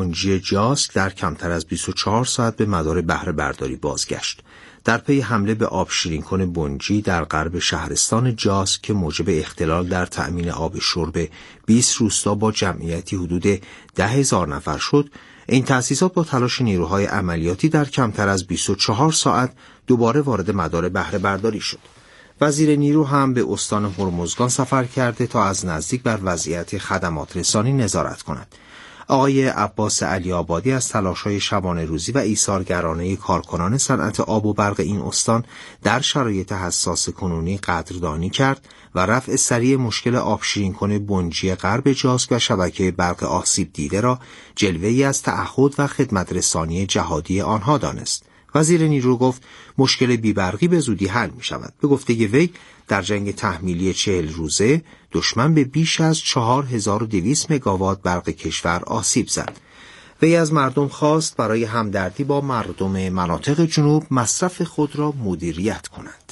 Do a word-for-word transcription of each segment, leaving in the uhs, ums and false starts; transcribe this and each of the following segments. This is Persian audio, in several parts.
بنجی جاسک در کمتر از بیست و چهار ساعت به مدار بهره برداری بازگشت. در پی حمله به آب شیرینکن بنجی در غرب شهرستان جاسک که موجب اختلال در تأمین آب شرب بیست روستا با جمعیتی حدود ده هزار نفر شد، این تأسیسات با تلاش نیروهای عملیاتی در کمتر از بیست و چهار ساعت دوباره وارد مدار بهره برداری شد. وزیر نیرو هم به استان هرمزگان سفر کرده تا از نزدیک بر وضعیت خدمات رسانی نظارت کند. آقای عباس علی آبادی از تلاش‌های شبانه روزی و ایثارگرانه کارکنان صنعت آب و برق این استان در شرایط حساس کنونی قدردانی کرد و رفع سریع مشکل آب شیرینکن بنجی غرب جاسک و شبکه برق آسیب دیده را جلوه‌ای از تعهد و خدمت رسانی جهادی آنها دانست. وزیر نیرو گفت مشکل بیبرقی به زودی حل می شود. به گفته وی در جنگ تحمیلی چهل روزه دشمن به بیش از چهار هزار و دویست مگاوات برق کشور آسیب زد. وی از مردم خواست برای همدردی با مردم مناطق جنوب مصرف خود را مدیریت کنند.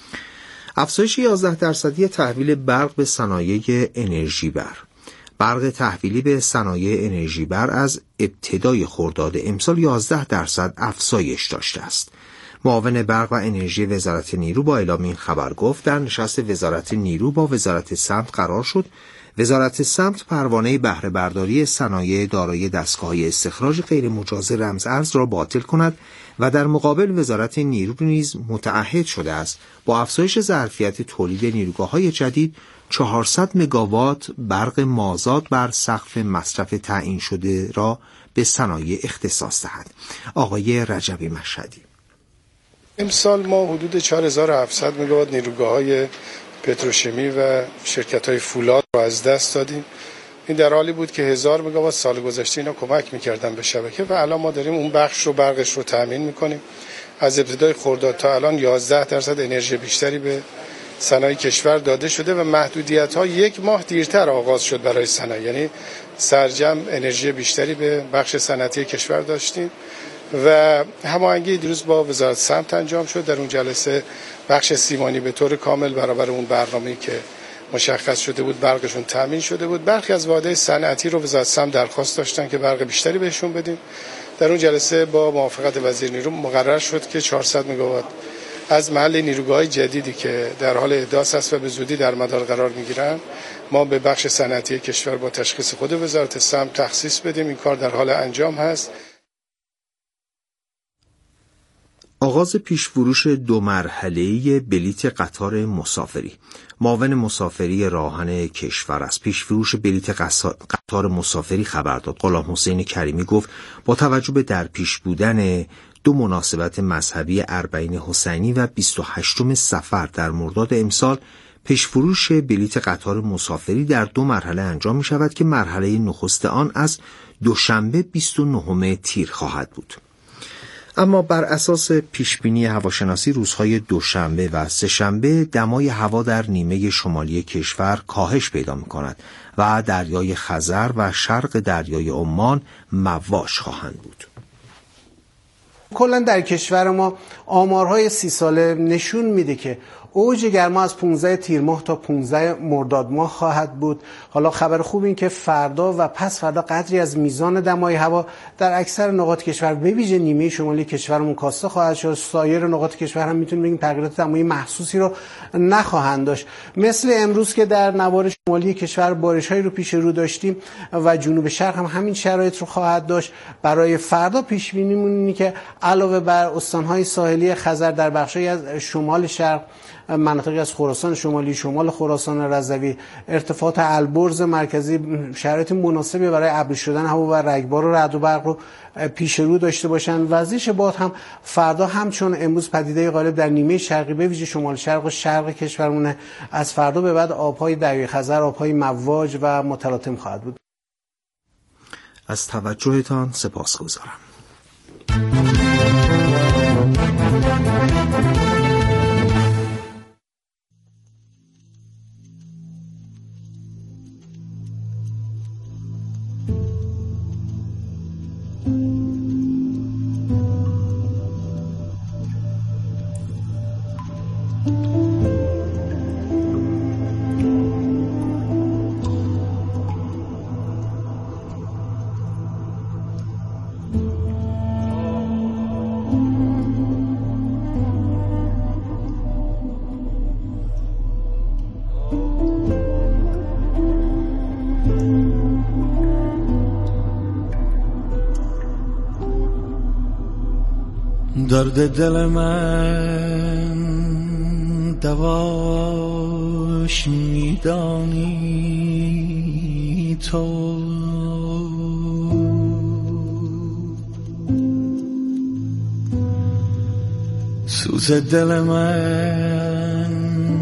افزایش یازده درصدی تحویل برق به صنایع انرژی بر. برق تحویلی به صنایع انرژی بر از ابتدای خرداد امسال یازده درصد افزایش داشته است. معاون برق و انرژی وزارت نیرو با اعلام این خبر گفت در نشست وزارت نیرو با وزارت سمت قرار شد وزارت سمت پروانه بهره برداری صنایع دارای دستگاه‌های استخراج غیر مجاز رمز ارز را باطل کند و در مقابل وزارت نیرو نیز متعهد شده است با افزایش ظرفیت تولید نیروگاه‌های جدید چهارصد مگاوات برق مازاد بر سقف مصرف تعیین شده را به صنایع اختصاص دهد. آقای رجبی مشهدی: امسال ما حدود چهار هزار و هفتصد مگاوات نیروگاه‌های پتروشیمی و شرکت‌های فولاد رو از دست دادیم. این در حالی بود که هزار مگاوات سال گذشته اینا کمک می‌کردن به شبکه و الان ما داریم اون بخش رو برقش رو تامین می‌کنیم. از ابتدای خرداد تا الان یازده درصد انرژی بیشتری به صنایع کشور داده شده و محدودیت‌ها یک ماه دیرتر آغاز شد برای صنایع، یعنی سرجم انرژی بیشتری به بخش صنعتی کشور داشتیم و هماهنگی دیروز با وزارت سمت انجام شد. در اون جلسه بخش سیمانی به طور کامل برابر اون برنامه‌ای که مشخص شده بود برقشون تامین شده بود. برخی از واحدهای صنعتی رو وزارت سمت درخواست داشتن که برق بیشتری بهشون بدیم. در اون جلسه با موافقت وزیر نیرو مقرر شد که چهارصد مگاوات از محل نیروگاه‌های جدیدی که در حال احداث است و به زودی در مدار قرار می‌گیرن ما به بخش صنعتی کشور با تشخیص خود وزارت سمت تخصیص بدیم. این کار در حال انجام هست. آغاز پیش‌فروش دو مرحله‌ای بلیت قطار مسافری. معاون مسافری راهن کشور از پیش‌فروش بلیت قطار مسافری خبر داد. غلام حسین کریمی گفت با توجه به در پیش بودن دو مناسبت مذهبی اربعین حسینی و بیست و هشتم صفر در مرداد امسال پیش‌فروش بلیت قطار مسافری در دو مرحله انجام می شود که مرحله نخست آن از دوشنبه بیست و نهم تیر خواهد بود. اما بر اساس پیشبینی هواشناسی روزهای دوشنبه و سه‌شنبه دمای هوا در نیمه شمالی کشور کاهش پیدا می کند و دریای خزر و شرق دریای عمان مواج خواهند بود. کلا در کشور ما آمارهای سی ساله نشون میده که اوج گرما از پانزده تیر ماه تا پانزده مرداد ماه خواهد بود. حالا خبر خوب این که فردا و پس فردا قدری از میزان دمای هوا در اکثر نقاط کشور به ویژه نیمه شمالی کشورمون کاسته خواهد شد. سایر نقاط کشور هم میتونیم بگیم تغییرات دمایی محسوسی رو نخواهند داشت. مثل امروز که در نوار شمالی کشور بارش‌هایی رو پیش رو داشتیم و جنوب شرق هم همین شرایط رو خواهد داشت. برای فردا پیش بینیمون اینه که علاوه بر استان‌های ساحلی خزر در بخشی از شمال شرق، مناطقی از خراسان شمالی، شمال خراسان رضوی، ارتفاعات البرز مرکزی شرایط مناسبی برای ابری شدن هوا و رگبار و رعد و برق رو پیش رو داشته باشن. وزش باد هم فردا همچون امروز پدیده غالب در نیمه شرقی به ویژه شمال شرق و شرق کشورمونه. از فردا به بعد آبهای دریای خزر آبهای مواج و متلاطم خواهد بود. از توجهتان سپاسگزارم. درد دل من دواش میدانی تو، سوز دل من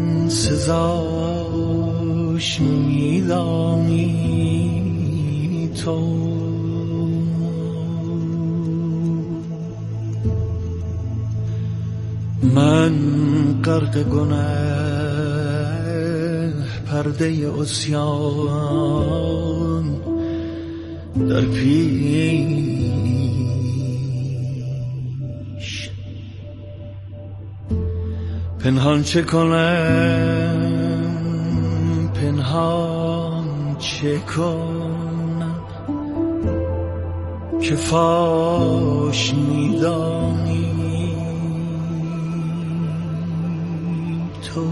سزاش میدانی تو. من غرق گناه پرده عصیان در پیش، پنهان چه کنم پنهان چه کنم که فاش میدانی تو.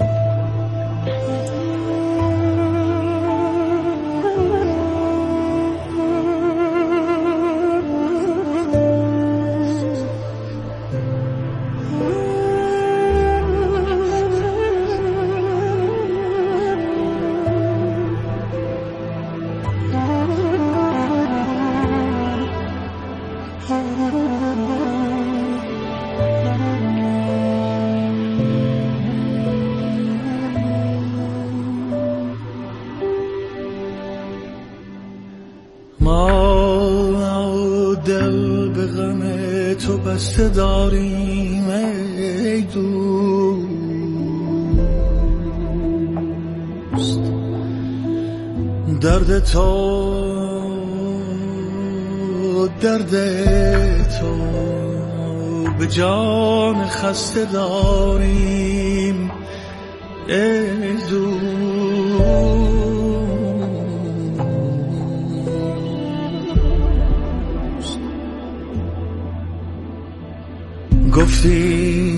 ما دل به غم تو بسته داریم ای دوست، درد تو درد تو به جان خسته داریم ای دوست. گفتی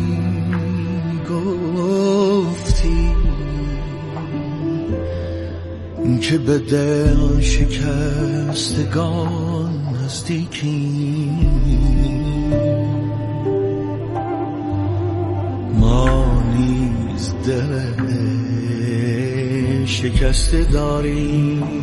گفتی که به دل شکستگان نزدیکی، ما نیز دل شکسته داریم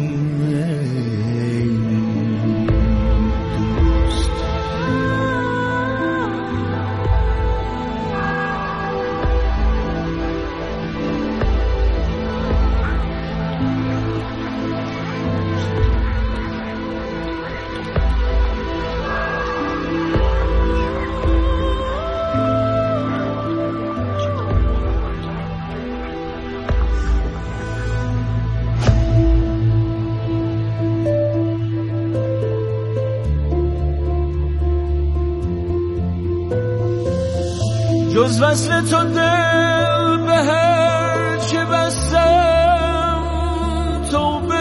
جز وصل تو دل به هر چه بستم توبه،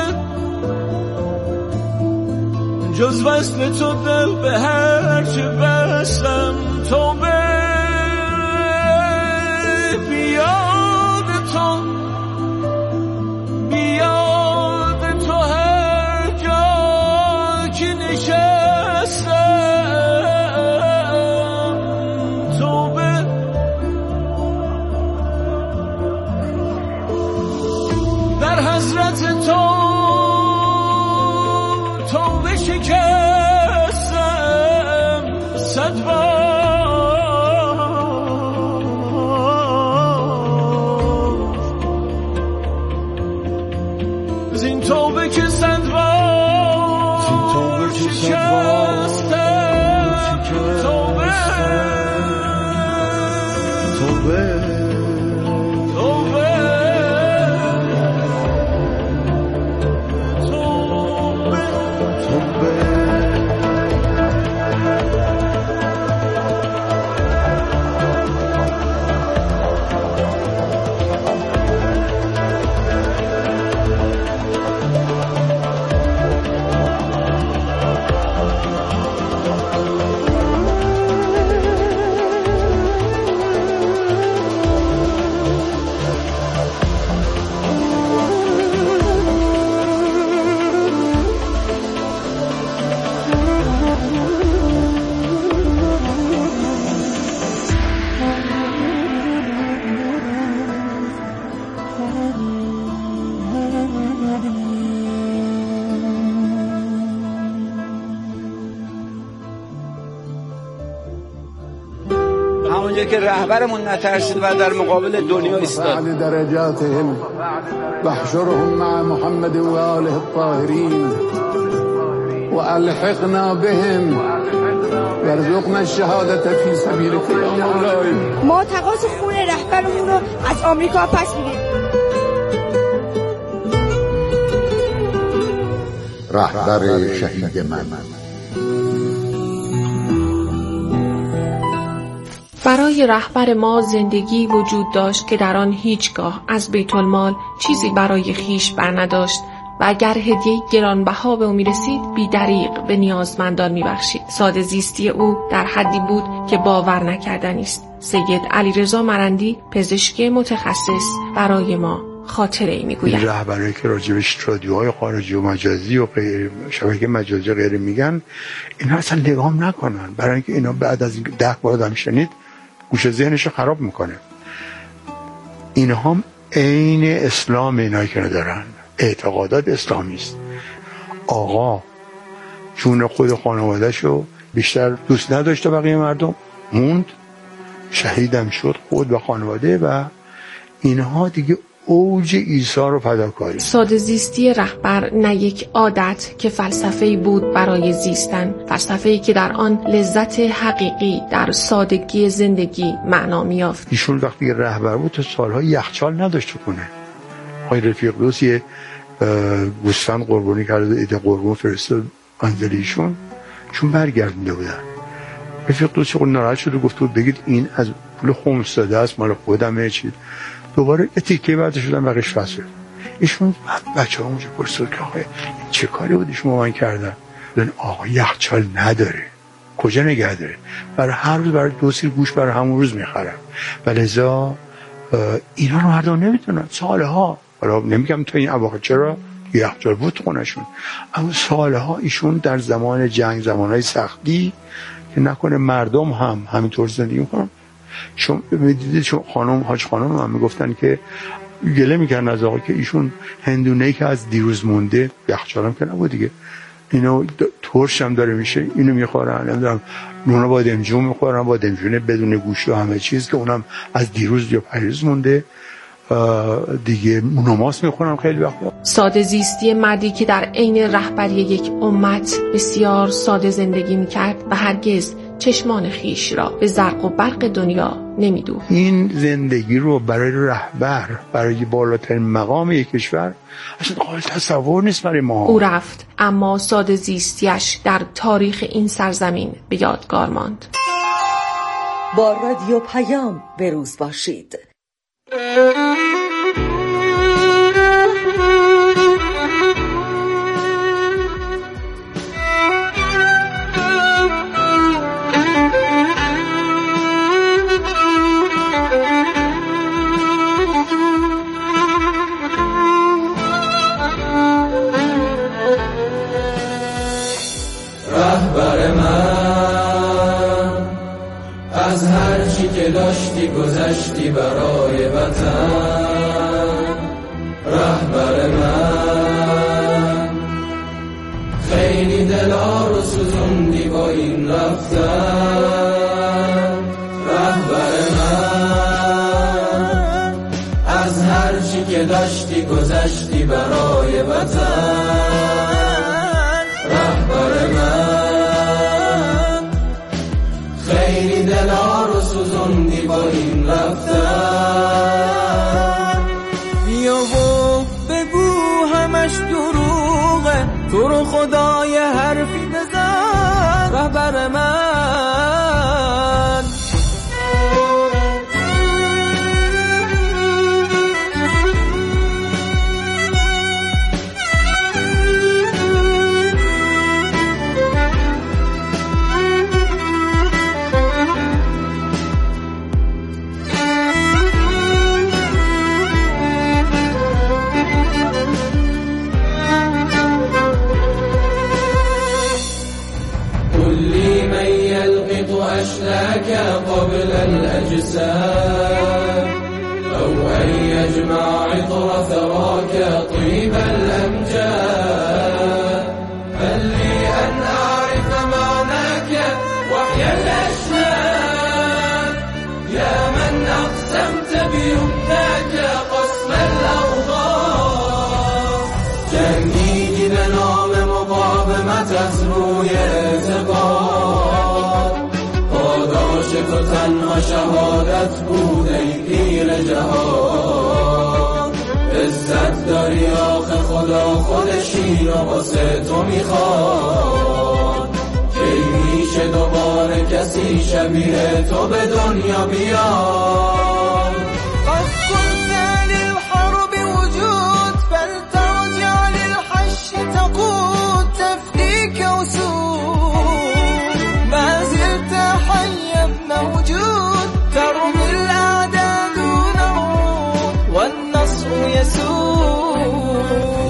جز وصل تو دل به هر چه بستم توبه، بیاد تو بیاد تو هر جا که نشستم حضرت تو توبه شکستم صد بار، زین توبه که صد بار شکستم توبه توبه اونجا که رهبرمون نترسید و در مقابل دنیا ایستاد. درجاتهم واحشرهم مع محمد و آله الطاهرین و الحقنا بهم وارزقنا الشهادة فی سبیلک یا مولاي. ما تقاض خون رهبرمون رو از آمریکا پس می‌گیریم. رهبر شهید من. برای رهبر ما زندگی وجود داشت که در آن هیچگاه از بیت المال چیزی برای خیش برنداشت و اگر هدیه گرانبها به او میرسید بی‌دریغ به نیازمندان میبخشید. ساده زیستی او در حدی بود که باور نکردنی است. سید علیرضا مرندی، پزشک متخصص، برای ما خاطره ای میگوید. رهبرایی که راجبش رادیوهای خارجی و مجازی و غیر شبکه مجازی غیر میگن، اینا اصلا نگام نکنن، برای اینکه اینا بعد از این ده بار آدم شنید گوش ذهنش خراب میکنه. اینها هم عین اسلام اینایی که ندارن، اعتقادات اسلامی است. آقا چون خود خانواده‌شو بیشتر دوست نداشته بقیه مردم، موند، شهیدم شد خود و خانواده و اینها دیگه اوج عیسی رو فداکاری. ساده زیستی رهبر نه یک عادت که فلسفه‌ای بود برای زیستن، فلسفه‌ای که در آن لذت حقیقی در سادگی زندگی معنا می‌یافت. ایشون وقتی رهبر بود تا سال‌ها یخچال نداشت کنه. آقای رفیق دوست یه گوسفند قربانی کرده، ایده قربان فرستاد منزل ایشون، چون برگردونده بودن. رفیق دوست چون ناراحت شد و گفت بگید این از پول خمس داده است، مال خودمه. چی دوباره یه تیکه بعد شدن بقیش فصل. ایشون بچه ها اونجا پرسید که آقای چه کاری بودی شما من کردن؟ بودن آقا یخچال نداره، کجا نگه داره؟ برای هر روز برای دو سیر گوش برای همون روز میخرم و لذا اینا رو مردم نمیدونن. سالها، حالا نمیگم تا این اواخر چرا یخچال بود خونشون، اما سالها ایشون در زمان جنگ، زمانهای سختی که نکنه مردم هم همینطور زندگی میکنن. شما میدیدید چون خانم حاج خانم هم میگفتن که گله میکردن از آقا که ایشون هندونه‌ای که از دیروز مونده، یخچالم که نبود دیگه، اینو ترش هم داره میشه، اینو میخورن، نمیدونم نونا بادمجون میخورن، بادمجون بدون گوشت و همه چیز که اونم از دیروز یا پریروز مونده دیگه، نماز میخونم خیلی وقتا. ساده زیستی مردی که در عین رهبری یک امت بسیار ساده زندگی میکرد و هرگز چشمان خیش را به زرق و برق دنیا نمیدوخت. این زندگی رو برای رهبر، برای بالاترین مقام یک کشور اصلا قابل تصور نیست برای ما. او رفت اما ساده زیستیش در تاریخ این سرزمین به یادگار ماند. با رادیو پیام بروز باشید. رهبر من از هر چی که داشتی گذشتی برای وطن. رهبر من خیلی دلا رو سوزوندی با این رفتن. رهبر من از هر چی که داشتی گذشتی برای وطن. رهبر من خیلی دلا رو سوزوندی با این رفتن. بیا و بگو همش دروغه، تو رو خدای حرفی بزن. رهبر من أشلاك قبل الأجسام أو أن يجمع عطر ثراك طيب الأمجاد. هل لي أن أعرف معناك وحي الأشهاد؟ تو تنها شهادت بود ای پیر جهان. عزت داری آخه خدا خودشی رو واسه تو میخواد. کی میشه دوباره کسی شبیه تو به دنیا بیاد؟ قد كنت للحرب وجود فلترجع للحش تقود تفديك وسود. ما زلت حيا موجود ترمي الأعداء دون عود والنصر يسود.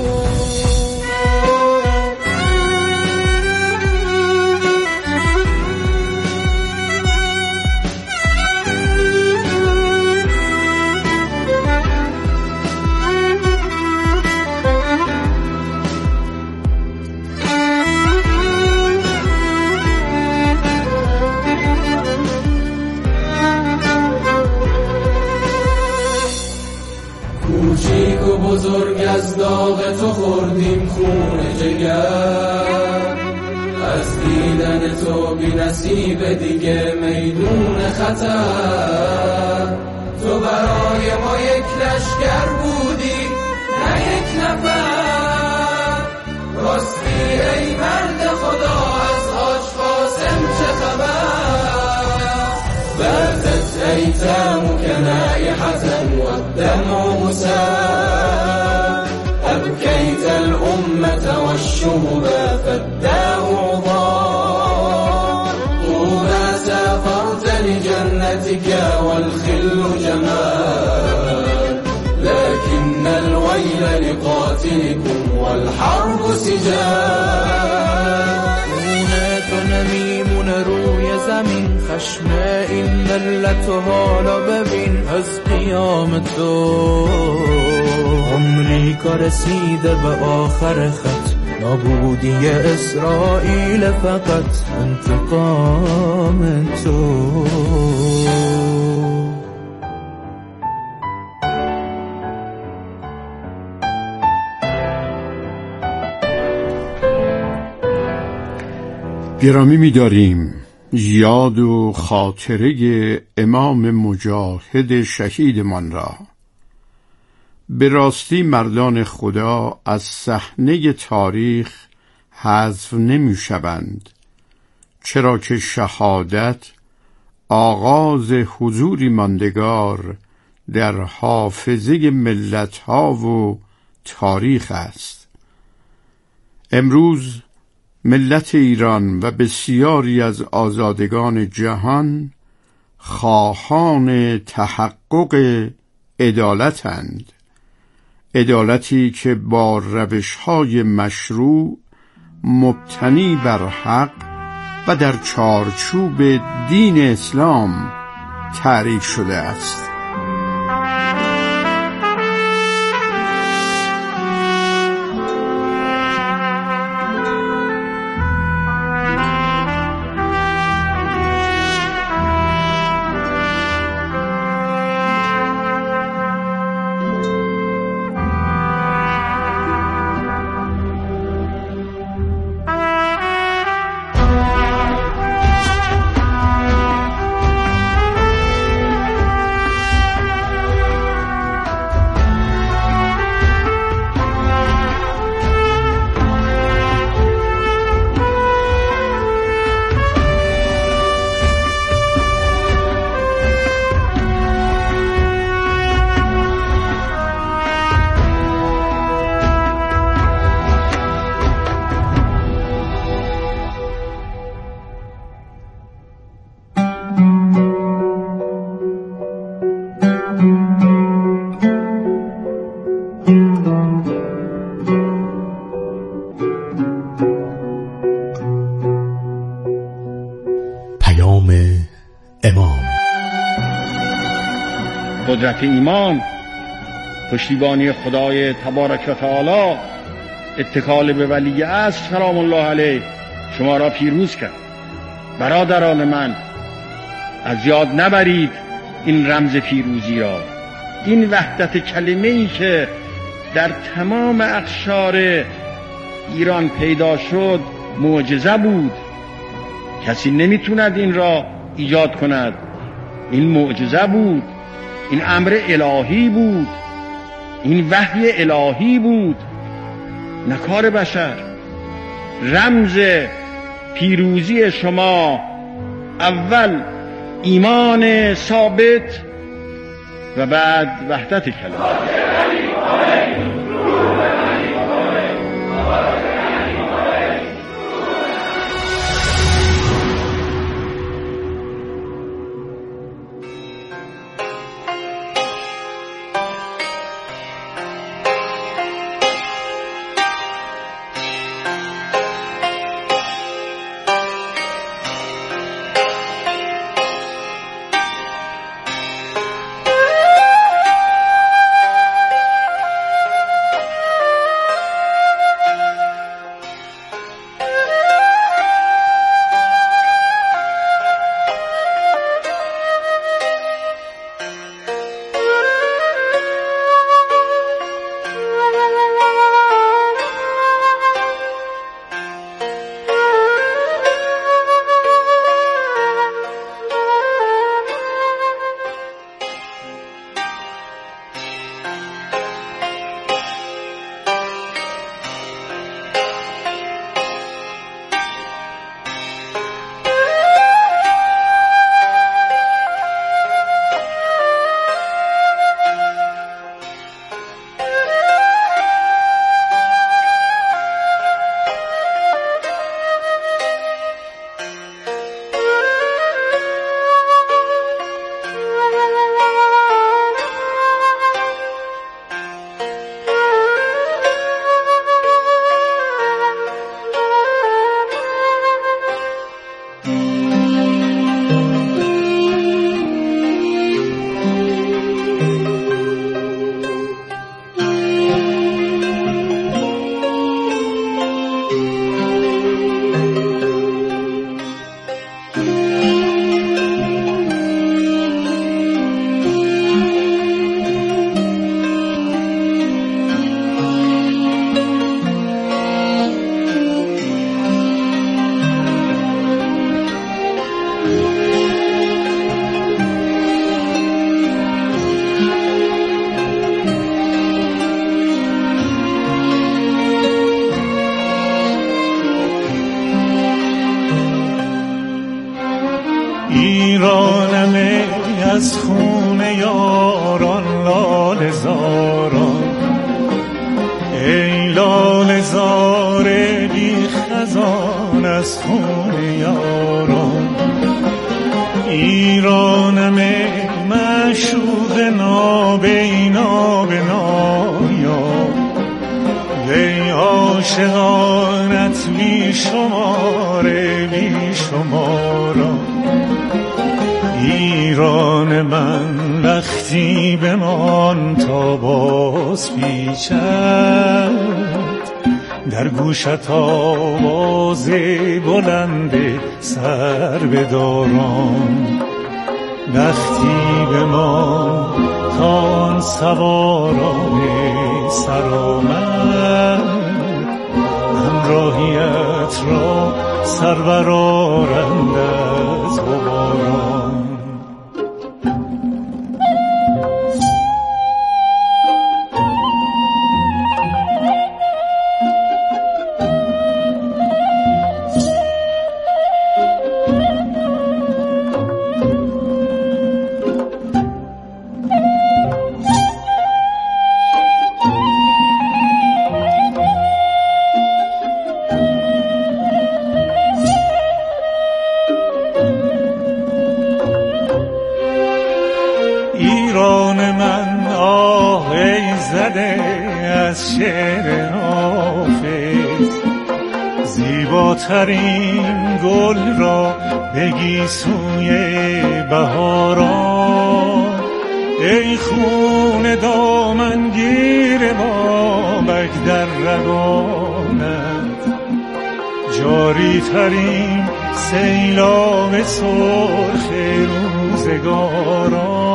کوچیک و بزرگ از داغ تو خوردیم خون جگر. از دیدن تو بی نصیب دیگه میدون خطر. تو برای ما یک لشکر بودی نه یک نفر. راستی ای مرد خدا از حاج قاسم چه خبر؟ باتت ایتامك نائحة والدمع مسال. أبكيت الأمة والشهب فالداء عضال. طوبى سافرت لجنتك والخل جمال. لكن الويل لقاتلكم والحرب سجال. تو نمیمونه روی زمین خشم این ملت حالا ببین از قیام تو. آمریکا رسیده به آخر خط نابودی اسرائیل فقط انتقام تو. گرامی می‌داریم یاد و خاطره امام مجاهد شهیدمان را. به راستی مردان خدا از صحنه تاریخ حذف نمی‌شوند، چرا که شهادت آغاز حضوری ماندگار در حافظه ملت‌ها و تاریخ است. امروز ملت ایران و بسیاری از آزادگان جهان خواهان تحقق عدالتند، عدالتی که با روش‌های مشروع مبتنی بر حق و در چارچوب دین اسلام تعریف شده است. قدرت ایمان، پشتیبانی خدای تبارک و تعالی، اتکال به ولی عصر سلام الله علیه شما را پیروز کرد. برادران من، از یاد نبرید این رمز پیروزی را. این وحدت کلمه ای که در تمام اقشار ایران پیدا شد معجزه بود. کسی نمیتوند این را ایجاد کند این معجزه بود، این امر الهی بود، این وحی الهی بود، نه کار بشر. رمز پیروزی شما اول ایمان ثابت و بعد وحدت کلمه. ایرانم از خون یاران لاله زاران، ای لاله زار بی خزان از خون یاران. ایرانم معشوق نابینا به نایا، وی عاشقانت بی شماره بی شماران. ایران من لختی بمان تا باز پیچد، در گوشت آواز بلند سر بداران. لختی بمان تا آن سواران سرآمد، همراهیت را سر برآرند از غباران. ایران من آه ای زده از شعر حافظ، زیباترین گل را بگی سوی بهاران. ای خون دامنگیر بابک در رگانت، جاری ترین سیلاب سرخ روزگاران.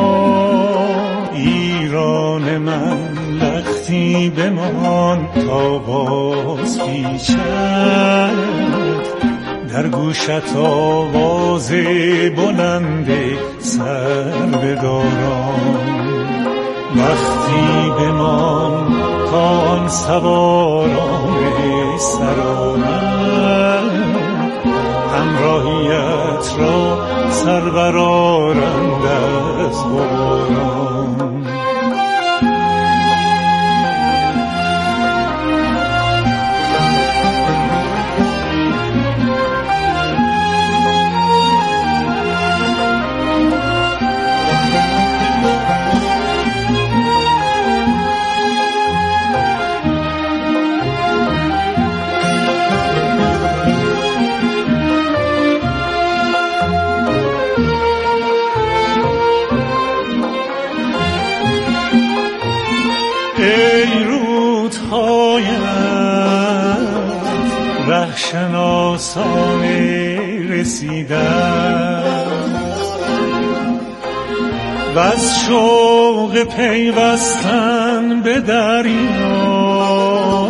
ایران من لختی بمان تا باز پیچد، در گوشت آواز بلند سر بدارم. وقتی بمان تا آن سواران سرآمد، همراهیت را سر برآرند از باران. ای رودهایم رهشناسانه رسیدن، وز شوق پیوستن به دریا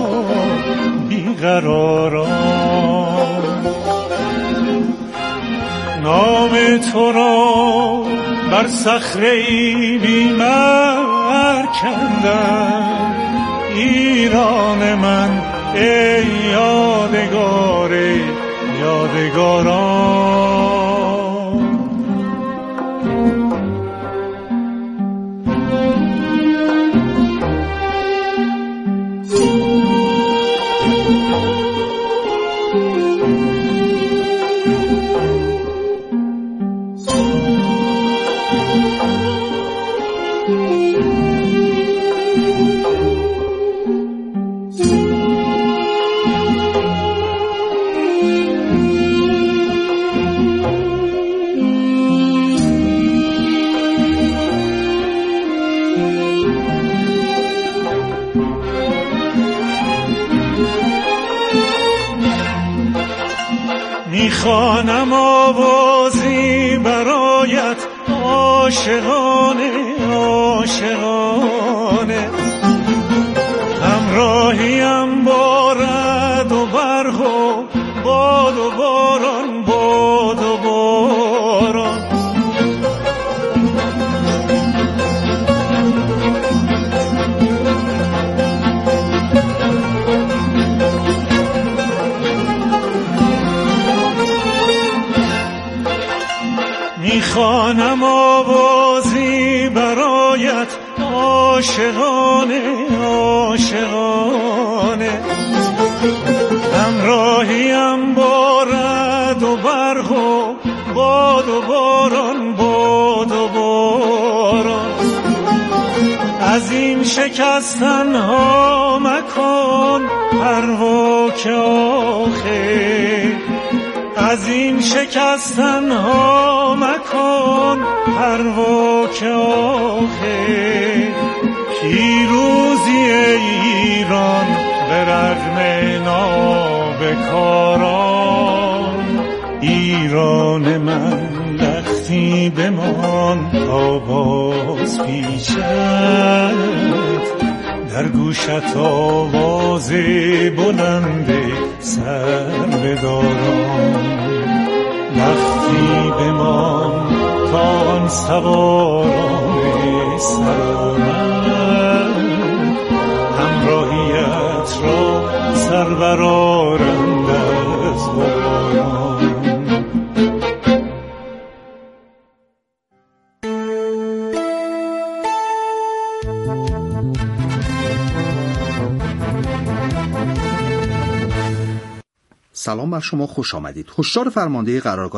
بیقراران. نام تو را بر صخره‌ای بیمار کندم، ایران من ای یادگار یادگاران. میخوانم آوازی برایت عاشقانه عاشقانه، همراهیم با رعد و برق و باد و باران باد و باران. میخوانم آوازی برایت عاشقانه عاشقانه، همراهیم با رعد و برق و باد و باران باد و باران. از این شکستن ها مکن پروا که آخر، از این شکستن ها مکن پروا که آخر. پیروزی ایران به رغم نابکاران، ایران من لختی بمان تا باز پیچد، در گوشت آواز بلند سر بدارم. وقتی بمان تا آن سواران سرآمد، همراهیت را سر برآرند از باران. سلام بر شما، خوش آمدید. هشدار فرمانده قرارگاه